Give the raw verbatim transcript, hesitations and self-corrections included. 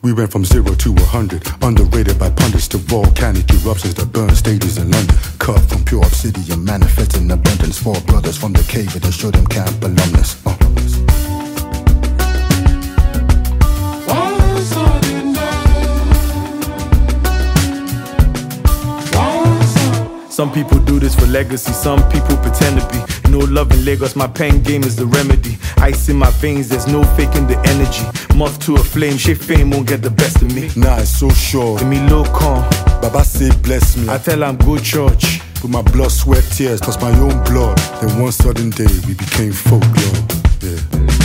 We went from zero to a hundred, underrated by pundits to volcanic eruptions that burn stadiums in London. Cut from pure obsidian, manifesting abundance. Four brothers from the cave at the Shoredham Camp alumnus. Uh. Some people do this for legacy, some people pretend to be. No love in Lagos, my pain game is the remedy. Ice in my veins, there's no faking the energy. Moth to a flame, shit fame won't get the best of me. Nah, it's so sure. Give me low calm. Baba say bless me. I tell I'm good church. With my blood, sweat, tears, plus my own blood. Then one sudden day, we became folklore. Yeah.